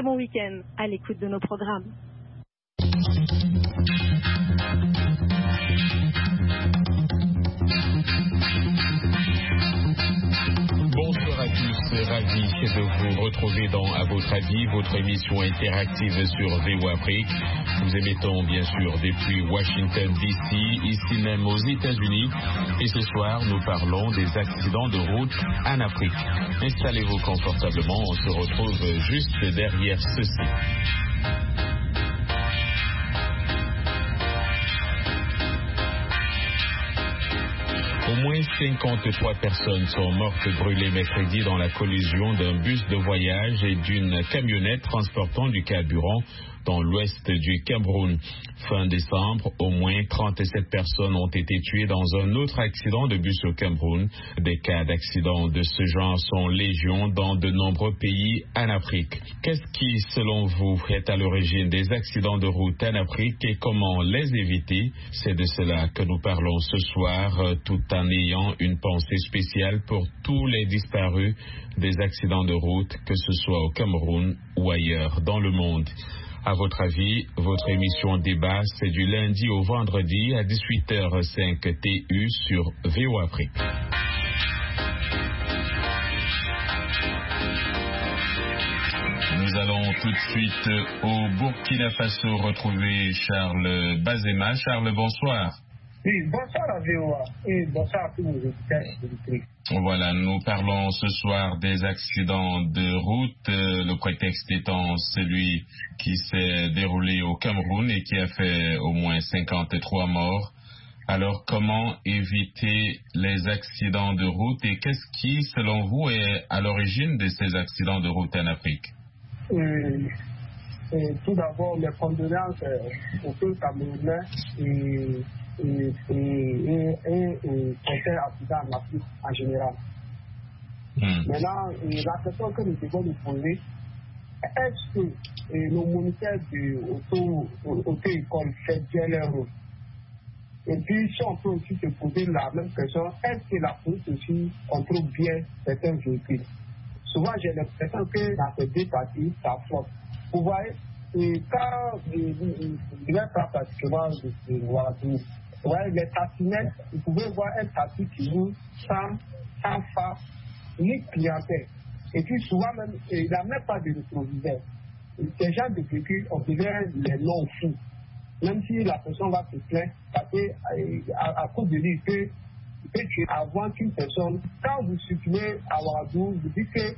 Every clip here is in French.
bon week-end à l'écoute de nos programmes. Bonsoir à tous, ravi de vous retrouver dans À votre avis, votre émission interactive sur VOA Afrique. Nous émettons bien sûr depuis Washington DC, ici même aux États-Unis. Et ce soir, nous parlons des accidents de route en Afrique. Installez-vous confortablement, on se retrouve juste derrière ceci. Au moins 53 personnes sont mortes brûlées mercredi dans la collision d'un bus de voyage et d'une camionnette transportant du carburant dans l'ouest du Cameroun. Fin décembre, au moins 37 personnes ont été tuées dans un autre accident de bus au Cameroun. Des cas d'accidents de ce genre sont légion dans de nombreux pays en Afrique. Qu'est-ce qui, selon vous, est à l'origine des accidents de route en Afrique et comment les éviter? C'est de cela que nous parlons ce soir, tout en ayant une pensée spéciale pour tous les disparus des accidents de route, que ce soit au Cameroun ou ailleurs dans le monde. À votre avis, votre émission débat, c'est du lundi au vendredi à 18h05 TU sur VOA Afrique. Nous allons tout de suite au Burkina Faso retrouver Charles Bazema. Charles, bonsoir. Oui, bonsoir à VOA et bonsoir à tous nos auditeurs et auditrices. Voilà, nous parlons ce soir des accidents de route, le prétexte étant celui qui s'est déroulé au Cameroun et qui a fait au moins 53 morts. Alors, comment éviter les accidents de route et qu'est-ce qui, selon vous, est à l'origine de ces accidents de route en Afrique? Tout d'abord, mes condoléances au peuple camerounais et certains accidents en Afrique en général. Maintenant, la question que nous devons nous poser, est-ce que nos moniteurs de auto-école font bien leur rôle? Et puis, si on peut aussi se poser la même question, est-ce que la police aussi contrôle bien certains véhicules? Souvent, j'ai l'impression que dans ces deux parties, ça flotte. Vous voyez, quand je vais pas pratiquement vous voyez, les taxinettes, vous pouvez voir un taxi qui roule sans phare, ni clientèle. Et puis souvent même, il n'a même pas de rétroviseur. Ces gens de véhicules, on devient les non-fous. Même si la personne va se plaindre, parce qu'à cause de lui, il peut tuer avant qu'une personne, quand vous circulez à Ouagadougou, vous dites que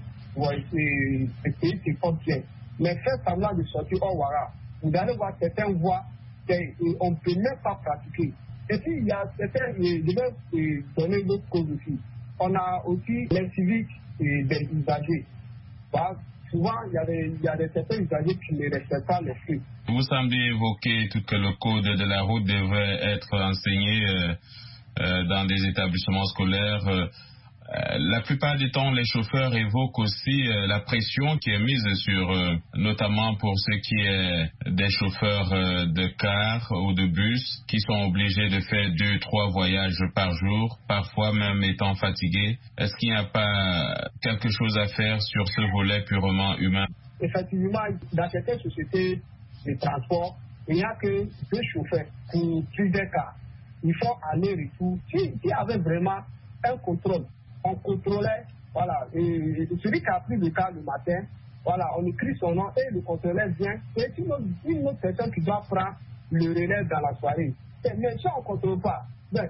ce pays se porte bien. Mais faites semblant de sortir au Ouara. Vous allez voir certaines voies qu'on ne peut même pas pratiquer. Et puis, il y a certains, je vais donner une autre cause aussi. On a aussi les civiques et des usagers. Bah, souvent, il y a certains usagers qui ne respectent pas les flux. Vous semblez évoquer que le code de la route devrait être enseigné dans des établissements scolaires. La plupart du temps, les chauffeurs évoquent aussi la pression qui est mise sur, notamment pour ce qui est des chauffeurs de car ou de bus, qui sont obligés de faire 2-3 voyages par jour, parfois même étant fatigués. Est-ce qu'il n'y a pas quelque chose à faire sur ce volet purement humain? Effectivement, dans certaines sociétés de transport, il n'y a que 2 chauffeurs pour plusieurs cars. Il faut aller-retour. S'il y avait vraiment un contrôle, on contrôlait, voilà, et celui qui a pris le car le matin, voilà, on écrit son nom et le contrôleur vient. Et une autre personne qui doit prendre le relais dans la soirée. Mais si on ne contrôle pas,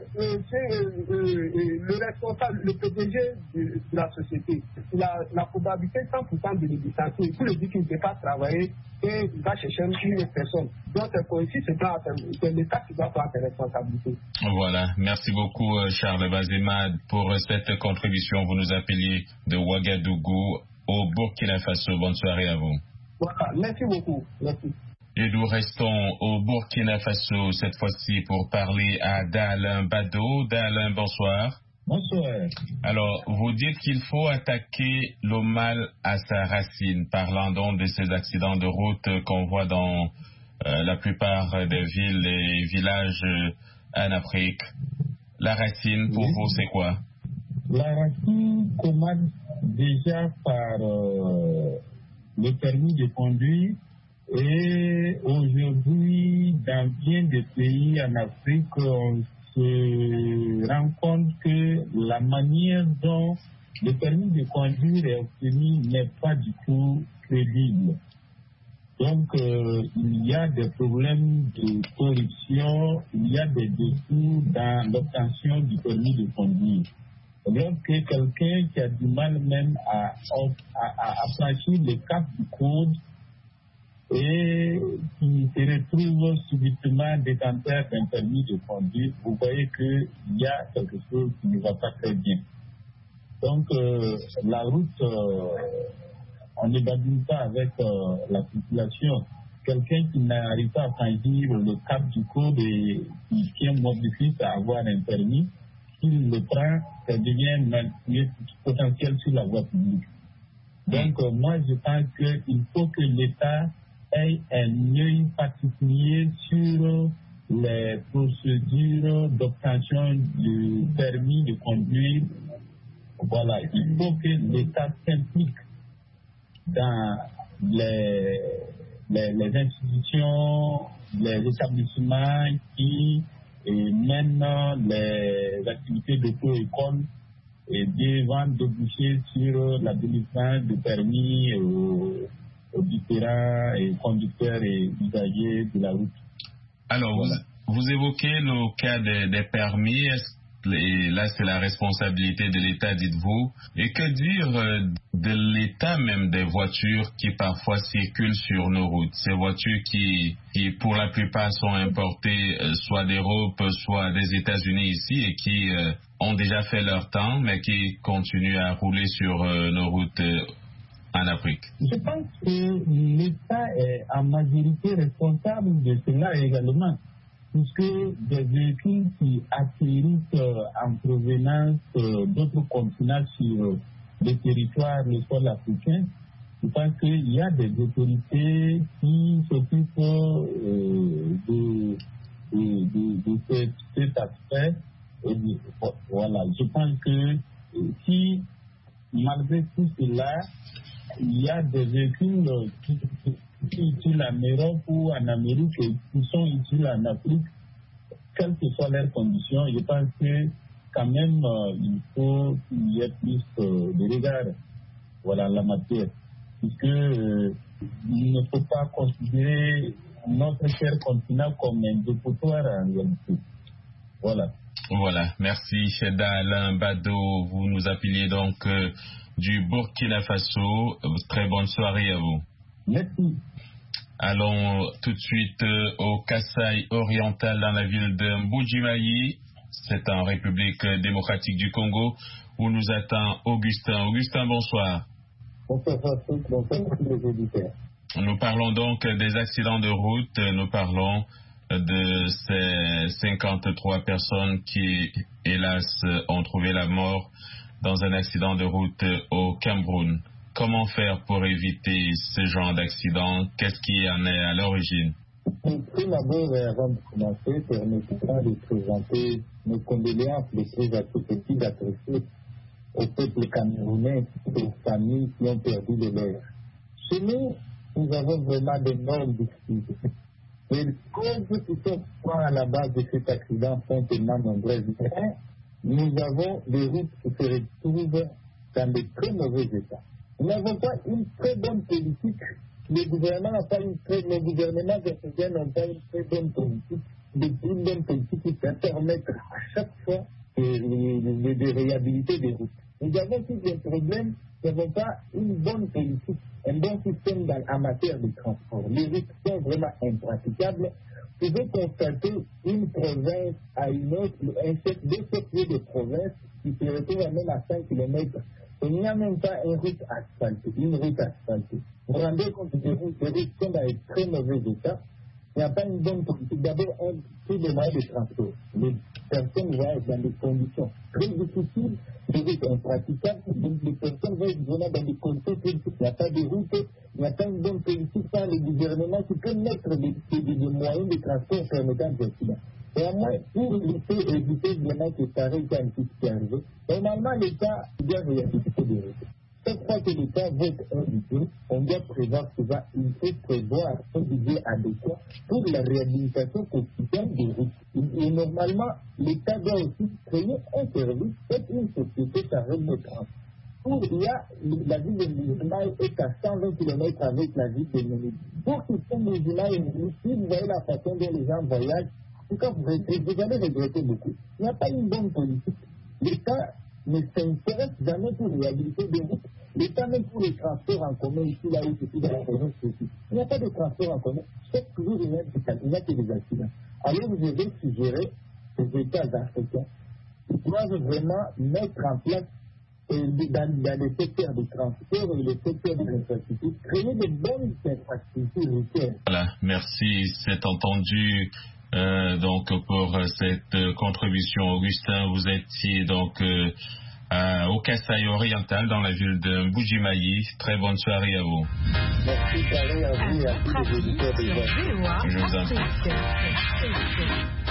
le responsable, le PDG de la société, la probabilité 100% de le licencier. Pour le dire qu'il ne peut pas travailler et il va chercher une autre personne. Donc, c'est l'État qui doit prendre ses responsabilités. Voilà. Merci beaucoup, Charles Bazema, pour cette contribution. Vous nous appeliez de Ouagadougou au Burkina Faso. Bonne soirée à vous. Voilà. Merci beaucoup. Merci. Et nous restons au Burkina Faso cette fois-ci pour parler à Dalin Bado. Dalin, bonsoir. Bonsoir. Alors, vous dites qu'il faut attaquer le mal à sa racine, parlant donc de ces accidents de route qu'on voit dans la plupart des villes et villages en Afrique. La racine, pour vous, c'est quoi? La racine commence déjà par le permis de conduire. Et aujourd'hui, dans bien des pays en Afrique, on se rend compte que la manière dont le permis de conduire est obtenu n'est pas du tout crédible. Donc, il y a des problèmes de corruption, il y a des défauts dans l'obtention du permis de conduire. Donc, quelqu'un qui a du mal même à franchir le cap du code et qui se retrouve subitement détenteur d'un permis de conduire, vous voyez qu'il y a quelque chose qui ne va pas très bien. Donc, la route, on ne badine pas avec la population. Quelqu'un qui n'arrive pas à franchir le cap du code et qui est modifié à avoir un permis, s'il le prend, ça devient un potentiel sur la voie publique. Donc, moi, je pense qu'il faut que l'État ait un œil particulier sur les procédures d'obtention du permis de conduire. Voilà, il faut que l'État s'implique dans les institutions, les établissements qui mènent les activités d'auto-école et devant déboucher sur la délivrance de permis aux différents conducteurs et usagers de la route. Alors, voilà. Vous évoquez le cas des permis. Et là, c'est la responsabilité de l'État, dites-vous. Et que dire de l'état même des voitures qui parfois circulent sur nos routes? Ces voitures qui pour la plupart sont importées soit d'Europe, soit des États-Unis ici et qui ont déjà fait leur temps, mais qui continuent à rouler sur nos routes en Afrique. Je pense que l'État est en majorité responsable de cela également, puisque des véhicules qui atterrissent en provenance d'autres continents sur le territoire, le sol africain, je pense qu'il y a des autorités qui s'occupent de cet aspect. Voilà, je pense que si, malgré tout cela, il y a des véhicules qui utiles en Europe ou en Amérique et qui sont utiles en Afrique, quelles que soient leurs conditions, je pense que quand même il faut qu'il y ait plus de regard, voilà, la matière. Puisque il ne faut pas considérer notre cher continent comme un dépotoir en réalité. Voilà. Voilà, merci Cheda Alain Bado. Vous nous appeliez donc du Burkina Faso. Très bonne soirée à vous. Merci. Allons tout de suite au Kasaï oriental dans la ville de Mbujimayi. C'est en République démocratique du Congo où nous attend Augustin. Augustin, bonsoir. Bonsoir Patrick, bonsoir les auditeurs. Nous parlons donc des accidents de route. Nous parlons de ces 53 personnes qui, hélas, ont trouvé la mort dans un accident de route au Cameroun. Comment faire pour éviter ce genre d'accident? Qu'est-ce qui en est à l'origine? Tout d'abord, avant de commencer, permettez-moi de présenter nos condoléances les plus appréciées au peuple camerounais et aux familles qui ont perdu de l'air. Chez nous, nous avons vraiment de d'énormes difficultés. Les causes qui sont à la base de cet accident sont tellement nombreuses. Nous avons des routes qui se retrouvent dans de très mauvais états. Nous n'avons pas une très bonne politique. Le gouvernement n'a pas une très bonne gouvernement africain n'a pas une très bonne politique. Une bonne politique qui peut permettre à chaque fois de réhabiliter des routes. Nous avons aussi des problèmes. Nous n'avons pas une bonne politique, un bon système en matière de transport. Les routes sont vraiment impraticables. Vous pouvez constater une province à une autre, un chef de province qui se retrouve à même à 5 km. Il n'y a même pas une route asphaltée. Vous vous rendez compte que les routes sont dans un très mauvais état. Il n'y a pas une bonne politique. D'abord, tous les moyens de transport. Les personnes vont être dans des conditions très difficiles, des routes impraticables. Donc, les personnes vont être vraiment dans des conditions très difficiles. Il n'y a pas de route, il n'y a pas une bonne politique par le gouvernement qui peut mettre des moyens de transport permettant des accidents. Et à moins, pour éviter vraiment que pareil quand qui est arrivé, normalement, l'État doit réhabiliter des routes. chaque fois que l'État vote un budget, on doit prévoir souvent, il faut prévoir un budget adéquat pour la réhabilitation quotidienne des routes. Et normalement, l'État doit aussi créer un service, peut-être une société chargée de transport. Il y a la ville de Mbuji-Mayi est à 120 km avec la ville de Menidi. Pour que ce Mbuji-Mayi et Menidi, si vous voyez la façon dont les gens voyagent, vous allez regretter beaucoup. Il n'y a pas une bonne politique. L'État ne s'intéresse jamais pour réhabiliter des routes. L'État même pour les transports en commun ici, là où c'est dans la région spécifique. Il n'y a pas de transport en commun. Chaque jour, il n'y a que des accidents. Alors, je vais suggérer aux États africains qu'ils doivent vraiment mettre en place dans les secteurs de transport et les secteurs de l'infrastructure, créer de bonnes infrastructures routières. Voilà, merci, c'est entendu. Donc pour cette contribution, Augustin, vous étiez donc au Kasaï oriental dans la ville de Mbuji-Mayi. Très bonne soirée à vous. Merci, Karine, à vous et à tous les auditeurs de VOA. Je vous en prie.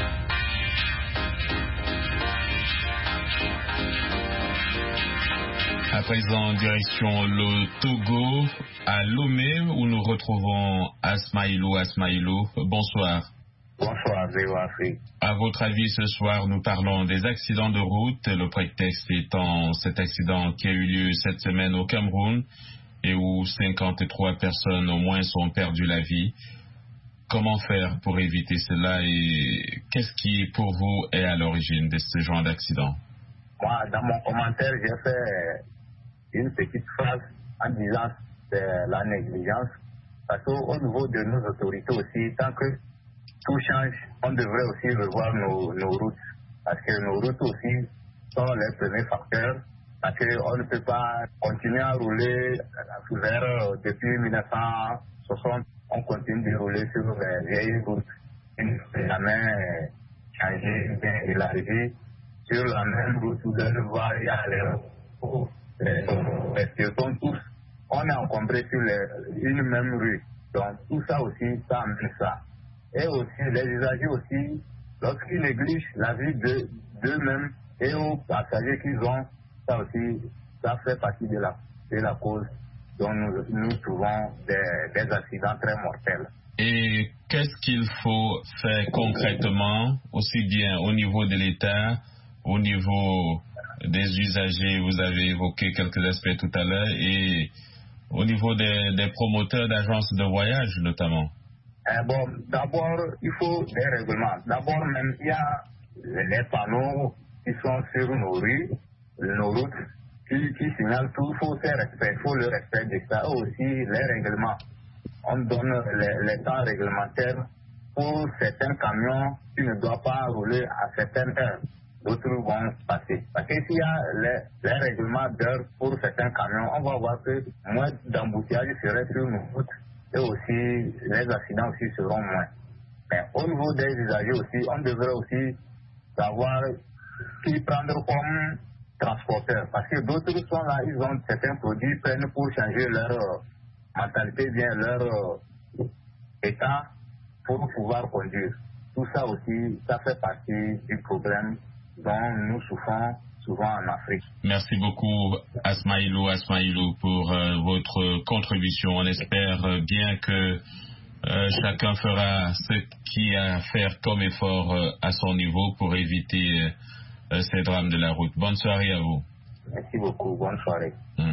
À présent, direction le Togo, à Lomé, où nous retrouvons Asmaïlou. Asmaïlou, bonsoir. Bonsoir, VOA. À votre avis, ce soir, nous parlons des accidents de route, le prétexte étant cet accident qui a eu lieu cette semaine au Cameroun et où 53 personnes au moins ont perdu la vie. Comment faire pour éviter cela et qu'est-ce qui, pour vous, est à l'origine de ce genre d'accident? Moi, dans mon commentaire, j'ai fait une petite phrase en disant c'est la négligence. Parce qu'au niveau de nos autorités aussi, tant que tout change, on devrait aussi revoir nos routes. Parce que nos routes aussi sont les premiers facteurs. Parce qu'on ne peut pas continuer à rouler depuis 1960. On continue de rouler sur les vieilles routes. Il ne peut jamais changer, bien élargi. Sur la même route, vous allez voir, il y a les piétons tous. On est encombré sur une même rue. Donc tout ça aussi, ça amène ça. Et aussi, les usagers aussi, lorsqu'ils négligent la vie d'eux-mêmes et aux passagers qu'ils ont, ça aussi, ça fait partie de la cause dont nous trouvons des accidents très mortels. Et qu'est-ce qu'il faut faire concrètement, aussi bien au niveau de l'État, au niveau des usagers, vous avez évoqué quelques aspects tout à l'heure, et au niveau des promoteurs d'agences de voyage notamment? Bon, d'abord, il faut des règlements. D'abord, même, il y a les panneaux qui sont sur nos rues, nos routes, qui signalent tout. Il faut faire respect, il faut le respect de ça. Aussi, les règlements. On donne les temps réglementaires pour certains camions qui ne doivent pas rouler à certaines heures. D'autres vont passer. Parce que s'il y a les règlements d'heures pour certains camions, on va voir que moins d'embouteillages seraient sur nos routes. Et aussi, les accidents aussi seront moins. Mais au niveau des usagers aussi, on devrait aussi savoir qui prendre comme transporteur. Parce que d'autres sont là, ils ont certains produits, prennent pour changer leur mentalité, bien leur état pour pouvoir conduire. Tout ça aussi, ça fait partie du problème dont nous souffrons souvent en Afrique. Merci beaucoup Asmaïlou pour votre contribution. On espère bien que chacun fera ce qu'il y a à faire comme effort à son niveau pour éviter ces drames de la route. Bonne soirée à vous. Merci beaucoup, bonne soirée.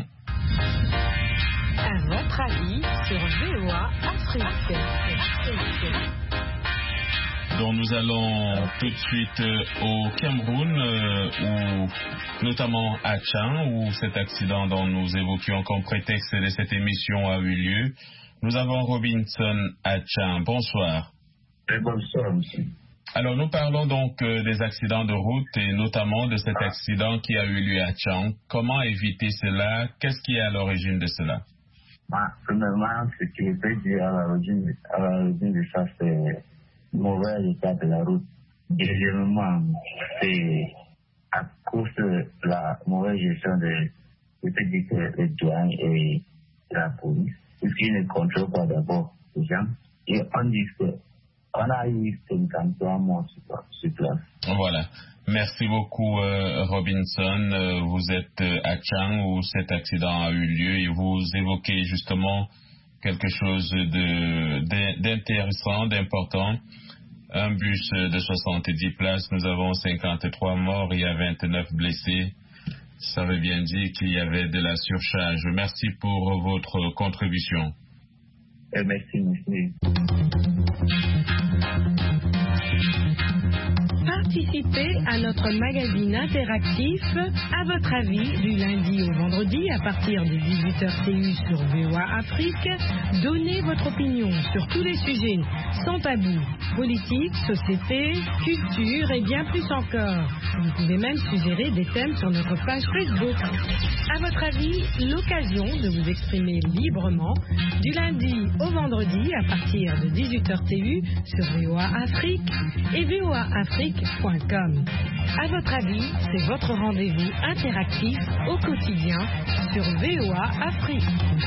À votre avis sur VOA Afrique. Donc nous allons tout de suite au Cameroun, où, notamment à Tchang, où cet accident dont nous évoquions comme prétexte de cette émission a eu lieu. Nous avons Robinson à Tchang. Bonsoir. Bonsoir, monsieur. Alors nous parlons donc des accidents de route et notamment de cet accident qui a eu lieu à Tchang. Comment éviter cela? Qu'est-ce qui est à l'origine de cela? Premièrement, ce qui est dû à l'origine de ça, c'est mauvais état de la route. Deuxièmement, c'est à cause de la mauvaise gestion des douanes et de la police, puisqu'ils ne contrôlent pas d'abord les gens. Et on dit que On a eu 53 morts sur place. Voilà. Merci beaucoup, Robinson. Vous êtes à Tchang où cet accident a eu lieu et vous évoquez justement quelque chose d'intéressant, d'important. Un bus de 70 places, nous avons 53 morts, il y a 29 blessés. Ça veut bien dire qu'il y avait de la surcharge. Merci pour votre contribution. Merci. Participez à notre magazine interactif À votre avis du lundi au vendredi à partir de 18h TU sur VOA Afrique. Donnez votre opinion sur tous les sujets sans tabou, politique, société, culture et bien plus encore. Vous pouvez même suggérer des thèmes sur notre page Facebook. À votre avis, l'occasion de vous exprimer librement du lundi au vendredi à partir de 18h TU sur VOA Afrique et voaafrique.com. À votre avis, c'est votre rendez-vous interactif au quotidien sur VOA Afrique.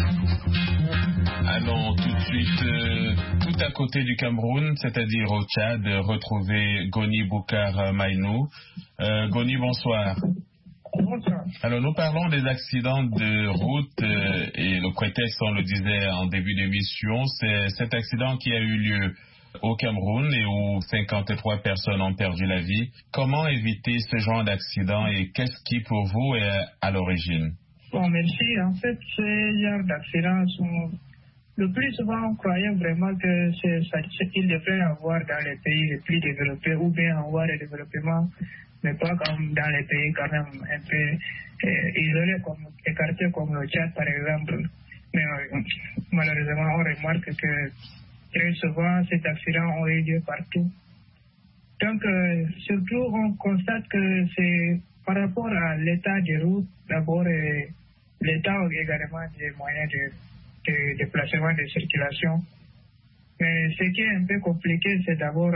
Allons tout de suite tout à côté du Cameroun, c'est-à-dire au Tchad, retrouver Goni Boukar Maïnou. Goni, bonsoir. Bonsoir. Alors nous parlons des accidents de route et le prétexte, on le disait en début d'émission, c'est cet accident qui a eu lieu au Cameroun et où 53 personnes ont perdu la vie. Comment éviter ce genre d'accident et qu'est-ce qui pour vous est à l'origine? Bon, merci. En fait, ces genres d'accidents sont... Le plus souvent, on croyait vraiment que c'est ce qu'il devrait avoir dans les pays les plus développés ou bien avoir le développement, mais pas comme dans les pays quand même un peu isolés, comme écartés comme le Tchad par exemple. Mais malheureusement, on remarque que très souvent, ces accidents ont eu lieu partout. Donc, surtout, on constate que c'est par rapport à l'état des routes, d'abord, l'état également des moyens de déplacement, de circulation. Mais ce qui est un peu compliqué, c'est d'abord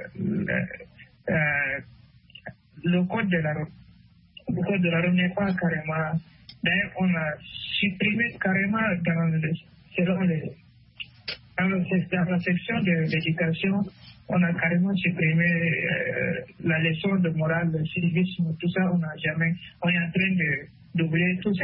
le code de la route. Le code de la route n'est pas carrément... D'ailleurs, on a supprimé carrément dans la section de l'éducation, on a carrément supprimé la leçon de morale, le civisme, tout ça, on est en train d'oublier toutes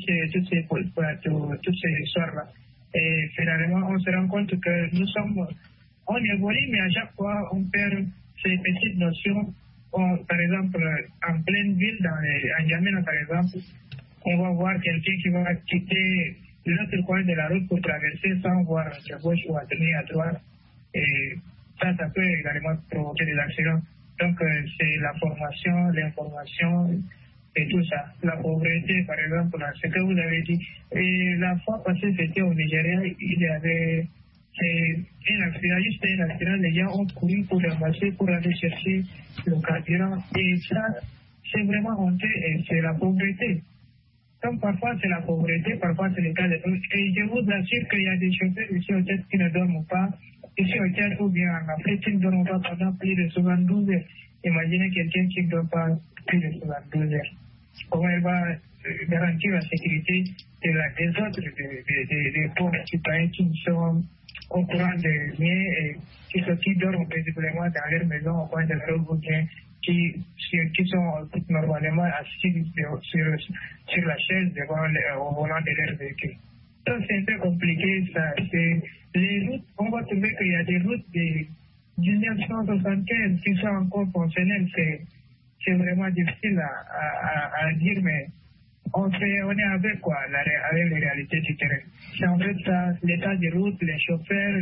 ces histoires-là. Et finalement, on se rend compte que on évolue, mais à chaque fois, on perd ces petites notions. Par exemple, en pleine ville, en N'Djamena, par exemple, on va voir quelqu'un qui va quitter l'autre coin de la route pour traverser sans voir à gauche ou à tenir à droite. Et ça peut également provoquer des accidents. Donc, c'est la formation, l'information et tout ça. La pauvreté, par exemple, ce que vous avez dit. Et la fois passée, c'était au Nigeria, il y avait un accident, les gens ont couru pour ramasser, pour aller chercher le carburant. Et ça, c'est vraiment honteux et c'est la pauvreté. Donc parfois c'est la pauvreté, parfois c'est le cas de tous. Et je vous assure qu'il y a des chauffeurs ici au Tchad qui ne dorment pas, ici au Tchad ou bien en Afrique qui ne dorment pas pendant plus de 72 heures. Imaginez quelqu'un qui ne dort pas plus de 72 heures. Comment elle va garantir la sécurité des autres, des pauvres citoyens qui sont au courant de rien et qui dorment paisiblement dans leur maison au coin de la route ou bien qui sont normalement assis sur la chaise au volant de leur véhicule. Donc c'est un peu compliqué ça. Les routes, on va trouver qu'il y a des routes de 1975 qui sont encore fonctionnelles. C'est vraiment difficile à dire, mais on est avec quoi, avec les réalités du terrain. C'est en fait ça, l'état des routes, les chauffeurs,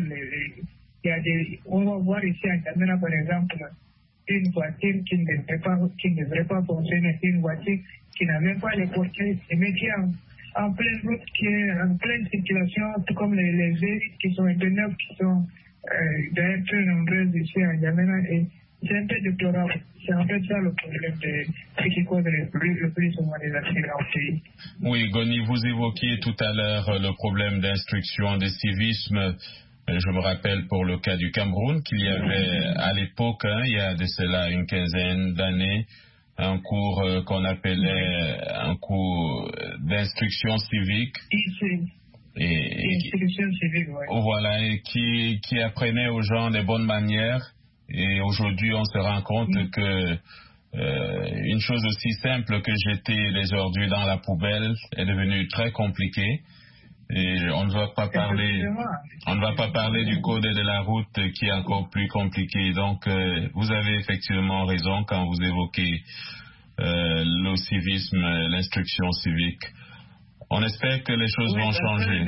on va voir ici à N'Djamena par exemple, une voiture qui ne devrait pas fonctionner, une voiture qui n'a même pas les portiers, mais qui est en pleine route, qui est en pleine circulation, tout comme les véhicules qui sont un peu neufs, qui sont d'ailleurs très nombreuses ici à N'Djamena, et c'est un peu déplorable. C'est en fait ça le problème qui cause le plus souvent des accidents au pays. Oui, Goni, vous évoquiez tout à l'heure le problème d'instruction, de civisme. Je me rappelle pour le cas du Cameroun qu'il y avait à l'époque, il y a de cela une quinzaine d'années, un cours qu'on appelait un cours d'instruction civique. Institutions civiques, oui. Voilà, et qui apprenaient aux gens les bonnes manières. Et aujourd'hui, on se rend compte que une chose aussi simple que jeter les ordures dans la poubelle est devenue très compliquée. Et on ne va pas parler du code de la route qui est encore plus compliqué. Donc, vous avez effectivement raison quand vous évoquez le civisme, l'instruction civique. On espère que les choses vont changer.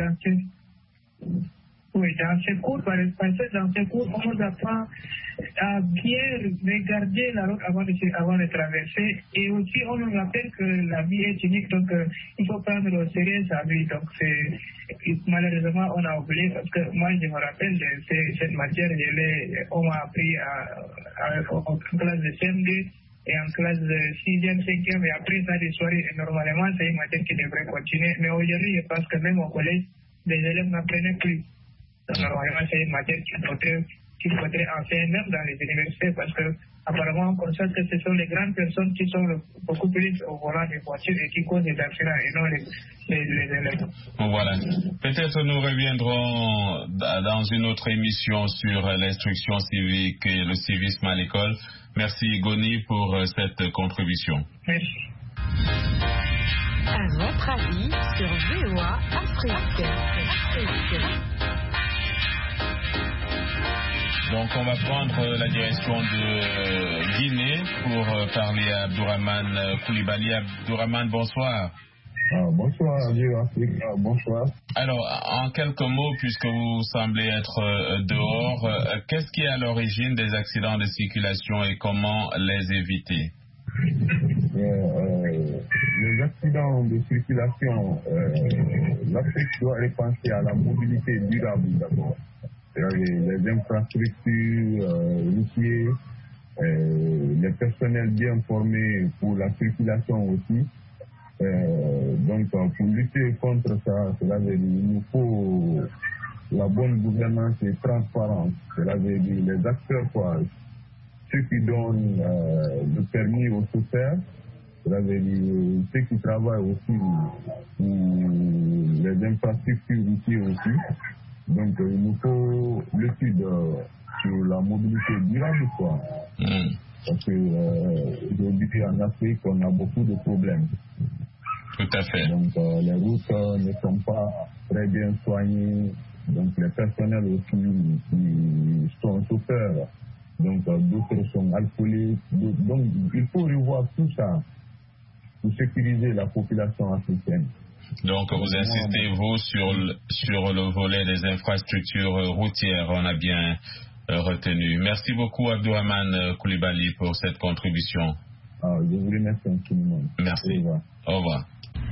Oui, dans ces cours, on nous apprend à bien regarder la route avant de traverser. Et aussi, on nous rappelle que la vie est unique, donc il faut prendre au sérieux sa vie. Donc, malheureusement, on a oublié, parce que moi, je me rappelle de cette matière, on m'a appris en classe de CM2 et en classe de 6e, 5e, et après ça, des soirées. Normalement, c'est une matière qui devrait continuer. Mais aujourd'hui, je pense que même au collège, les élèves n'apprenaient plus. Donc, normalement, c'est une matière qu'il faudrait enseigner même dans les universités, parce que apparemment, on constate que ce sont les grandes personnes qui sont beaucoup plus au volant des voitures et qui causent des accidents et non les élèves. Voilà. Peut-être nous reviendrons dans une autre émission sur l'instruction civique et le civisme à l'école. Merci Goni pour cette contribution. Merci. À votre avis sur VOA Afrique. Donc on va prendre la direction de Guinée pour parler à Abdourahmane Coulibaly. Abdourahmane, bonsoir. Bonsoir, VOA Afrique. Bonsoir. Alors, en quelques mots, puisque vous semblez être dehors, qu'est-ce qui est à l'origine des accidents de circulation et comment les éviter? Les accidents de circulation, l'Afrique doit repenser à la mobilité durable d'abord. Les infrastructures routières, les personnels bien formés pour la circulation aussi. Donc, pour lutter contre ça, il nous faut la bonne gouvernance et transparence. C'est-à-dire les acteurs, ceux qui donnent le permis aux chauffeurs, c'est-à-dire ceux qui travaillent aussi pour les infrastructures routières aussi. Donc, il nous faut l'étude sur la mobilité durable, Parce que aujourd'hui en Afrique, on a beaucoup de problèmes. Tout à fait. Donc, les routes ne sont pas très bien soignées. Donc, les personnels aussi qui sont chauffeurs, donc d'autres sont alcooliques. Donc, il faut revoir tout ça pour sécuriser la population africaine. Donc, vous insistez, vous, sur le volet des infrastructures routières, on a bien retenu. Merci beaucoup, Abdourahmane Coulibaly, pour cette contribution. Je vous remercie infiniment. Merci. Au revoir.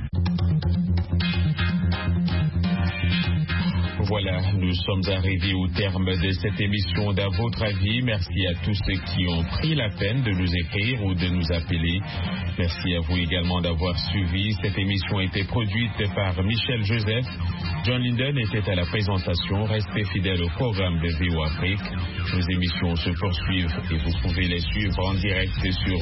Voilà, nous sommes arrivés au terme de cette émission d'À votre avis. Merci à tous ceux qui ont pris la peine de nous écrire ou de nous appeler. Merci à vous également d'avoir suivi. Cette émission a été produite par Michel Joseph. John Linden était à la présentation. Restez fidèles au programme de VOA Afrique. Nos émissions se poursuivent et vous pouvez les suivre en direct sur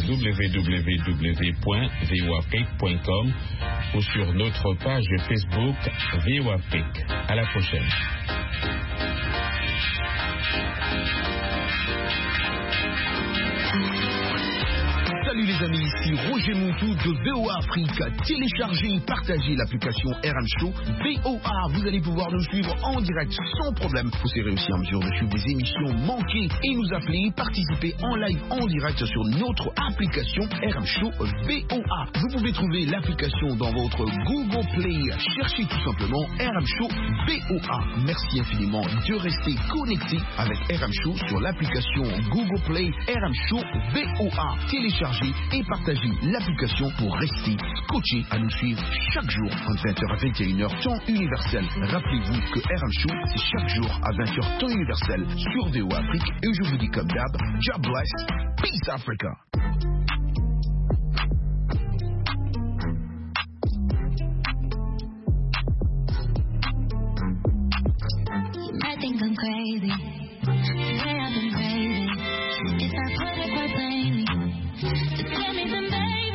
www.voafrique.com ou sur notre page Facebook VOA Afrique. À la prochaine. Salut les amis, ici Roger Montou de VOA Afrique. Téléchargez et partagez l'application RM Show VOA. Vous allez pouvoir nous suivre en direct sans problème. Vous serez aussi en mesure de suivre des émissions manquées et nous appeler, participer en live en direct sur notre application RM Show VOA. Vous pouvez trouver l'application dans votre Google Play. Cherchez tout simplement RM Show VOA. Merci infiniment de rester connecté avec RM Show sur l'application Google Play RM Show VOA. Téléchargez et partagez l'application pour rester scotché à nous suivre chaque jour entre 20h à 21h temps universel. Rappelez-vous que RM Show c'est chaque jour à 20h temps universel sur VOA Afrique et je vous dis comme d'hab, God bless, peace Africa. I think I'm crazy. Say I've been crazy. If I put it quite plainly, just tell me some baby.